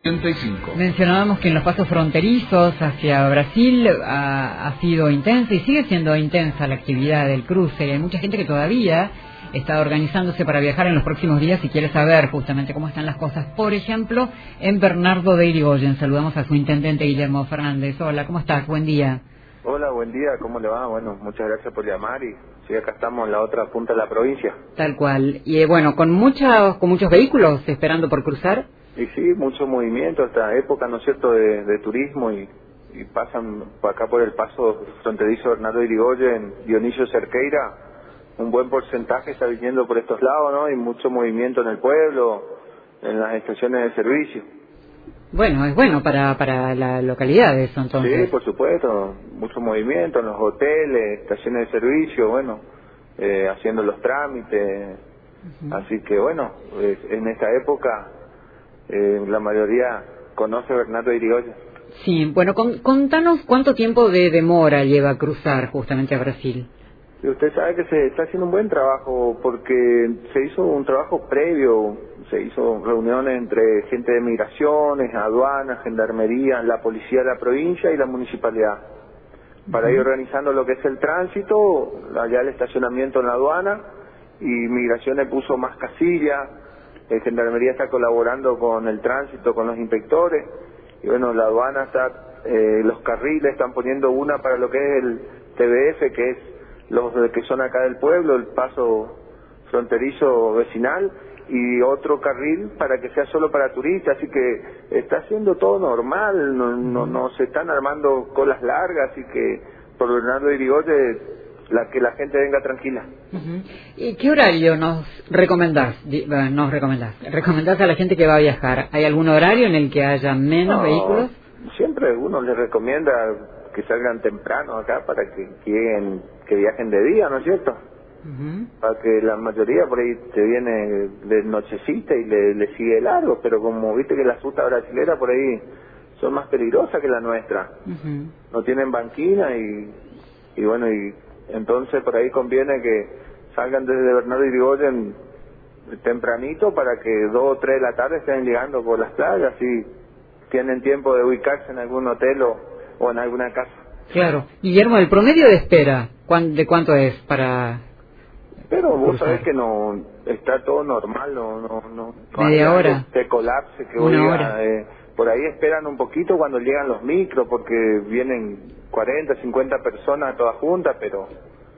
35. Mencionábamos que en los pasos fronterizos hacia Brasil ha sido intensa y sigue siendo intensa la actividad del cruce. Hay mucha gente que todavía está organizándose para viajar en los próximos días y quiere saber justamente cómo están las cosas. Por ejemplo, en Bernardo de Irigoyen saludamos a su intendente Guillermo Fernández. Hola, ¿cómo estás? Buen día. Hola, buen día, ¿cómo le va? Bueno, muchas gracias por llamar y sí, acá estamos en la otra punta de la provincia. Tal cual. Y bueno, con muchos vehículos esperando por cruzar. Y sí, mucho movimiento, esta época, ¿no es cierto?, de turismo y pasan por acá por el paso fronterizo Bernardo de Irigoyen, Dionisio Cerqueira, un buen porcentaje está viniendo por estos lados, ¿no? Y mucho movimiento en el pueblo, en las estaciones de servicio. Bueno, es bueno para la localidad eso, entonces. Sí, por supuesto, mucho movimiento en los hoteles, estaciones de servicio, bueno, haciendo los trámites, así que bueno, en esta época la mayoría conoce Bernardo de Irigoyen. Sí, bueno, contanos cuánto tiempo de demora lleva cruzar justamente a Brasil. Y usted sabe que se está haciendo un buen trabajo porque se hizo un trabajo previo, se hizo reuniones entre gente de migraciones, aduanas, gendarmería, la policía de la provincia y la municipalidad para ir organizando lo que es el tránsito, allá el estacionamiento en la aduana y migraciones puso más casillas, gendarmería está colaborando con el tránsito, con los inspectores y bueno, la aduana está, los carriles están poniendo una para lo que es el TBF, que es los que son acá del pueblo, el paso fronterizo vecinal, y otro carril para que sea solo para turistas, así que está haciendo todo normal, no se están armando colas largas, así que por Bernardo de Irigoyen que la gente venga tranquila. ¿Y qué horario nos recomendás? ¿Recomendás a la gente que va a viajar? ¿Hay algún horario en el que haya menos vehículos? Siempre uno les recomienda que salgan temprano acá para que viajen de día, ¿no es cierto? Para que la mayoría por ahí te viene de nochecita y le sigue largo, pero como viste que las rutas brasileras por ahí son más peligrosas que la nuestra, no tienen banquina y bueno, y entonces por ahí conviene que salgan desde Bernardo de Irigoyen tempranito para que 2 o 3 de la tarde estén llegando por las playas y tienen tiempo de ubicarse en algún hotel o en alguna casa. Claro. Guillermo, ¿el promedio de espera de cuánto es para...? Pero vos sabés que no está todo normal, no media hay hora, de colapse que una hora. Por ahí esperan un poquito cuando llegan los micros porque vienen 40, 50 personas todas juntas, pero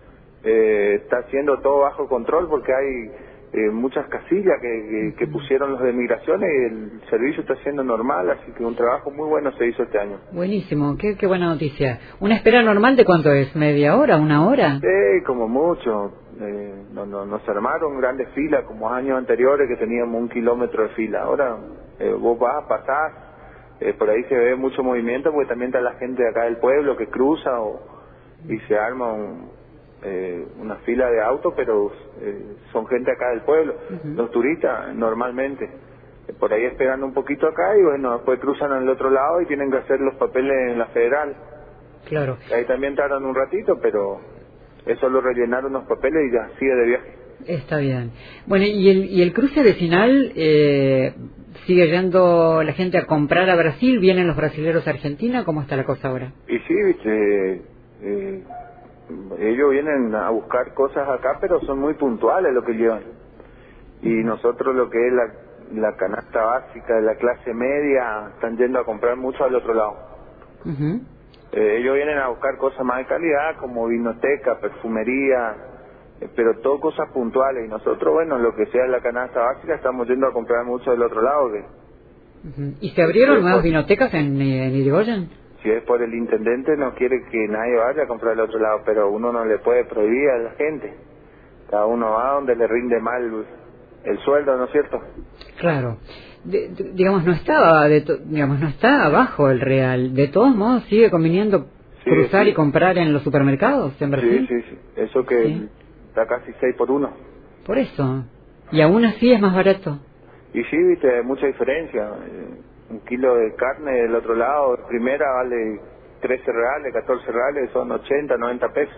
está haciendo todo bajo control porque hay muchas casillas que pusieron los de migraciones y el servicio está siendo normal, así que un trabajo muy bueno se hizo este año. Buenísimo, qué buena noticia. ¿Una espera normal de cuánto es? ¿Media hora? ¿Una hora? Sí, como mucho. No se armaron grandes filas como años anteriores que teníamos 1 kilómetro de fila. Ahora vos pasás, por ahí se ve mucho movimiento porque también está la gente de acá del pueblo que cruza y se arma una fila de autos, pero son gente acá del pueblo. Los turistas normalmente por ahí esperando un poquito acá y bueno, después cruzan al otro lado y tienen que hacer los papeles en la federal. Claro. Ahí también tardan un ratito, pero eso lo rellenaron los papeles y ya sigue de viaje. Está bien. Bueno, ¿y el cruce vecinal sigue yendo la gente a comprar a Brasil? ¿Vienen los brasileros a Argentina? ¿Cómo está la cosa ahora? Y sí, viste, ellos vienen a buscar cosas acá, pero son muy puntuales lo que llevan. Y nosotros lo que es la canasta básica de la clase media, están yendo a comprar mucho al otro lado. Ellos vienen a buscar cosas más de calidad, como vinoteca, perfumería, pero todo cosas puntuales. Y nosotros, bueno, lo que sea la canasta básica, estamos yendo a comprar mucho del otro lado. ¿Y se abrieron nuevas vinotecas en Irigoyen? Si es por el intendente, no quiere que nadie vaya a comprar del otro lado, pero uno no le puede prohibir a la gente. Cada uno va donde le rinde mal el sueldo, ¿no es cierto? Claro. Digamos, no está abajo el real. De todos modos, sigue conviniendo cruzar y comprar en los supermercados en Brasil. Sí. Eso que está casi 6 por 1. Por eso. Y aún así es más barato. Y sí, viste, hay mucha diferencia. 1 kilo de carne del otro lado, primera vale 13 reales, 14 reales, son 80, 90 pesos.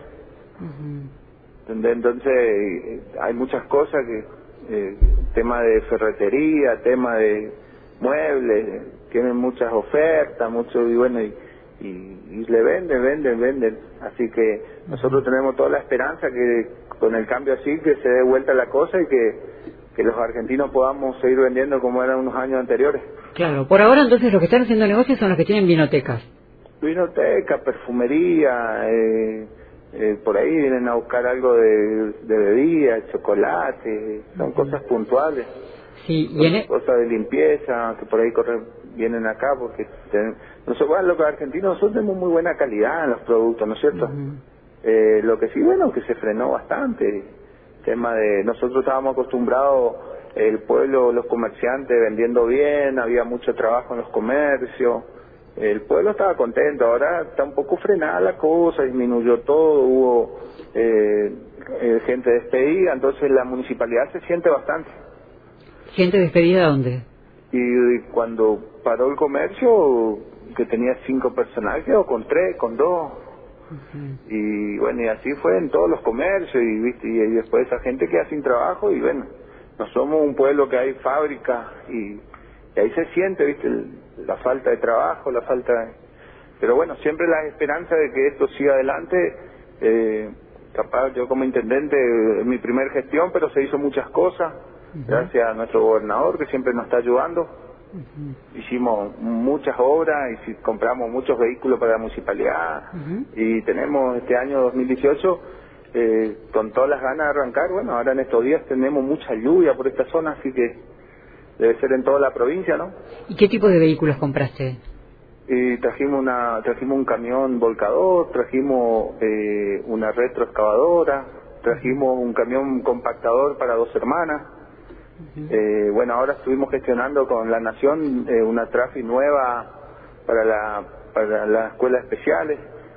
Entonces, hay muchas cosas que... tema de ferretería, tema de muebles, tienen muchas ofertas, mucho, y bueno, y le venden. Así que nosotros tenemos toda la esperanza que con el cambio así, que se dé vuelta la cosa y que los argentinos podamos seguir vendiendo como eran unos años anteriores. Claro, por ahora entonces los que están haciendo negocios son los que tienen vinotecas. Vinoteca, perfumería, por ahí vienen a buscar algo de bebida, chocolate, son cosas puntuales. Sí, Cosas de limpieza, que por ahí vienen acá, porque nosotros, bueno, los argentinos, nosotros tenemos muy buena calidad en los productos, ¿no es cierto? Lo que sí, bueno, que se frenó bastante. Tema de, nosotros estábamos acostumbrados, el pueblo, los comerciantes vendiendo bien, había mucho trabajo en los comercios, el pueblo estaba contento. Ahora está un poco frenada la cosa, disminuyó todo, hubo gente despedida, entonces la municipalidad se siente bastante. ¿Gente despedida dónde? Y cuando paró el comercio, que tenía 5 personal, quedó con 3, con 2. Y bueno, y así fue en todos los comercios, y viste, y después esa gente queda sin trabajo, y bueno, no somos un pueblo que hay fábrica, y ahí se siente, viste, la falta de trabajo, la falta de... Pero bueno, siempre la esperanza de que esto siga adelante. Capaz yo como intendente, mi primer gestión, pero se hizo muchas cosas, gracias a nuestro gobernador que siempre nos está ayudando. Hicimos muchas obras y compramos muchos vehículos para la municipalidad, y tenemos este año 2018 con todas las ganas de arrancar. Bueno, ahora en estos días tenemos mucha lluvia por esta zona, así que debe ser en toda la provincia, ¿no? ¿Y qué tipo de vehículos compraste? Y trajimos un camión volcador, trajimos una retroexcavadora, trajimos un camión compactador para 2 hermanas. Bueno, ahora estuvimos gestionando con la Nación una trafi nueva para las escuelas especiales.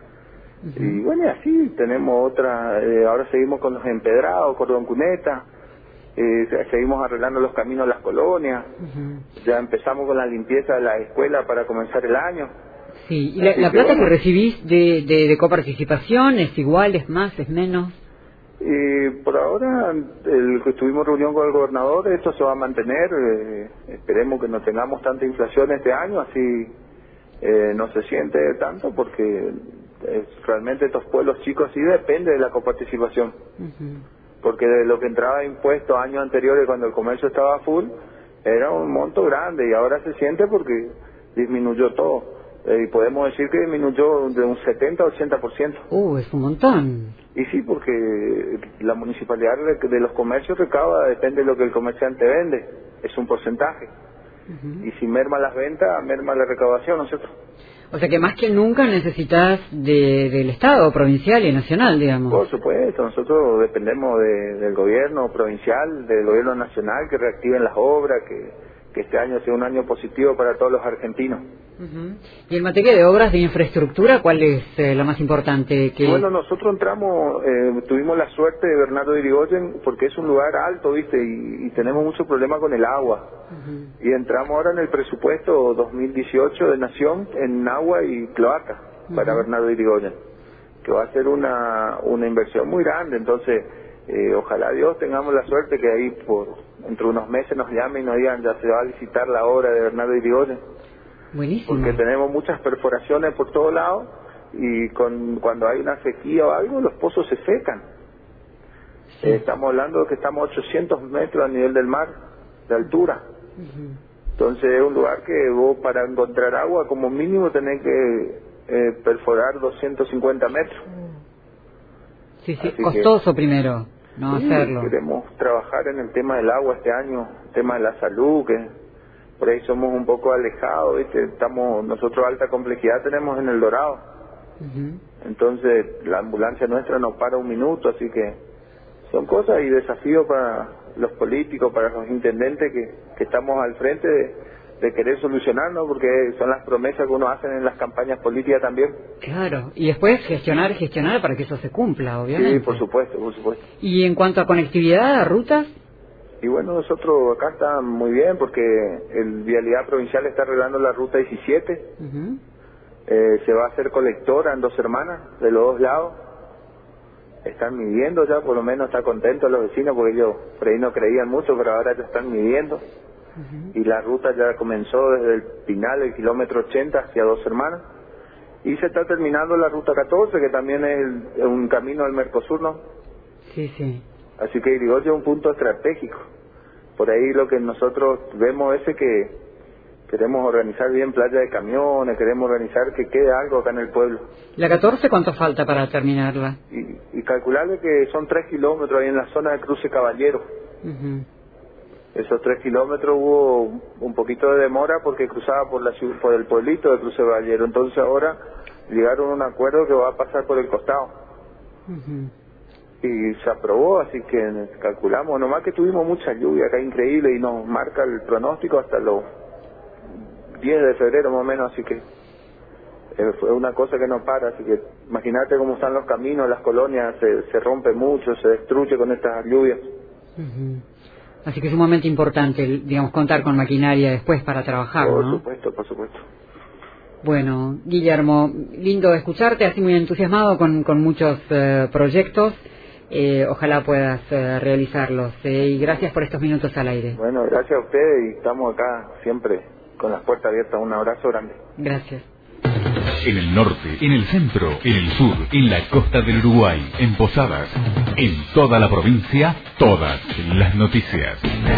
Y bueno, y así tenemos otra, ahora seguimos con los empedrados, cordón cuneta, seguimos arreglando los caminos de las colonias, ya empezamos con la limpieza de la escuela para comenzar el año. Sí, ¿y la plata que recibís de coparticipación es igual, es más, es menos? Por ahora, que estuvimos reunión con el gobernador, esto se va a mantener, esperemos que no tengamos tanta inflación este año, así no se siente tanto, porque realmente estos pueblos chicos sí depende de la coparticipación, porque de lo que entraba de impuestos años anteriores cuando el comercio estaba full, era un monto grande, y ahora se siente porque disminuyó todo, y podemos decir que disminuyó de un 70 a 80%. Es un montón. Y sí, porque la municipalidad de los comercios recauda, depende de lo que el comerciante vende, es un porcentaje. Y si merma las ventas, merma la recaudación, ¿no es cierto? O sea que más que nunca necesitas del Estado, provincial y nacional, digamos. Por supuesto, nosotros dependemos del gobierno provincial, del gobierno nacional, que reactiven las obras, que este año sea un año positivo para todos los argentinos. Y en materia de obras de infraestructura, ¿cuál es la más importante? Bueno, nosotros entramos, tuvimos la suerte de Bernardo de Irigoyen, porque es un lugar alto, ¿viste? Y tenemos mucho problema con el agua. Y entramos ahora en el presupuesto 2018 de Nación en agua y cloaca para Bernardo de Irigoyen, que va a ser una inversión muy grande. Entonces, ojalá Dios tengamos la suerte que ahí entre unos meses nos llamen y nos digan, ya se va a licitar la obra de Bernardo de Irigoyen. Buenísimo. Porque tenemos muchas perforaciones por todos lados, y cuando hay una sequía o algo, los pozos se secan. Estamos hablando de que estamos a 800 metros a nivel del mar, de altura. Entonces es un lugar que vos, para encontrar agua, como mínimo tenés que perforar 250 metros. Sí, costoso primero, no sí, hacerlo. Queremos trabajar en el tema del agua este año, el tema de la salud, que por ahí somos un poco alejados, ¿viste? Nosotros alta complejidad tenemos en El Dorado. Entonces la ambulancia nuestra nos para un minuto, así que son cosas y desafíos para los políticos, para los intendentes que estamos al frente de querer solucionarnos, porque son las promesas que uno hace en las campañas políticas también. Claro, y después gestionar para que eso se cumpla, obviamente. Sí, por supuesto. ¿Y en cuanto a conectividad, a rutas? Y bueno, nosotros acá está muy bien, porque el Vialidad Provincial está arreglando la ruta 17, se va a hacer colectora en 2 hermanas, de los 2 lados. Están midiendo ya, por lo menos está contento los vecinos, porque ellos por ahí no creían mucho, pero ahora ya están midiendo. y la ruta ya comenzó desde el final del kilómetro 80 hacia Dos Hermanas, y se está terminando la ruta 14, que también es un camino al Mercosur, ¿no? Sí, sí. Así que Irigoyen es un punto estratégico. Por ahí lo que nosotros vemos es que queremos organizar bien playa de camiones, queremos organizar que quede algo acá en el pueblo. ¿La 14 cuánto falta para terminarla? Y calcularle que son 3 kilómetros ahí en la zona de Cruce Caballero. Esos 3 kilómetros hubo un poquito de demora porque cruzaba por por el pueblito de Cruce Caballero. Entonces ahora llegaron a un acuerdo que va a pasar por el costado. Y se aprobó, así que calculamos. Nomás que tuvimos mucha lluvia acá, increíble, y nos marca el pronóstico hasta los 10 de febrero más o menos, así que fue una cosa que no para. Así que imagínate cómo están los caminos, las colonias, se rompe mucho, se destruye con estas lluvias. Así que es sumamente importante, digamos, contar con maquinaria después para trabajar, ¿no? Por supuesto, por supuesto. Bueno, Guillermo, lindo escucharte, así muy entusiasmado con muchos proyectos. Ojalá puedas realizarlos. Y gracias por estos minutos al aire. Bueno, gracias a ustedes, y estamos acá siempre con las puertas abiertas. Un abrazo grande. Gracias. En el norte, en el centro, en el sur, en la costa del Uruguay, en Posadas, en toda la provincia, todas las noticias.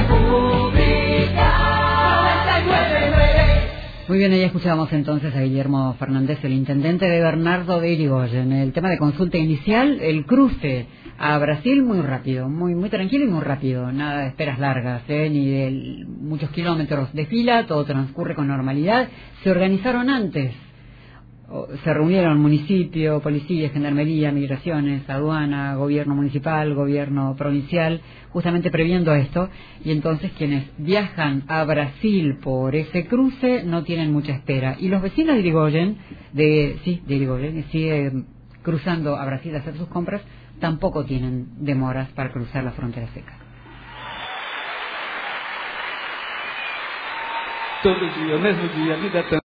Muy bien, ahí escuchábamos entonces a Guillermo Fernández, el intendente de Bernardo de Irigoyen. El tema de consulta inicial, el cruce a Brasil, muy rápido, muy tranquilo y muy rápido. Nada de esperas largas, ni de muchos kilómetros de fila, todo transcurre con normalidad. Se organizaron antes. Se reunieron municipio, policía, gendarmería, migraciones, aduana, gobierno municipal, gobierno provincial, justamente previendo esto, y entonces quienes viajan a Brasil por ese cruce no tienen mucha espera. Y los vecinos de Irigoyen, sigue cruzando a Brasil a hacer sus compras, tampoco tienen demoras para cruzar la frontera seca. Todo dia, mesmo dia, a vida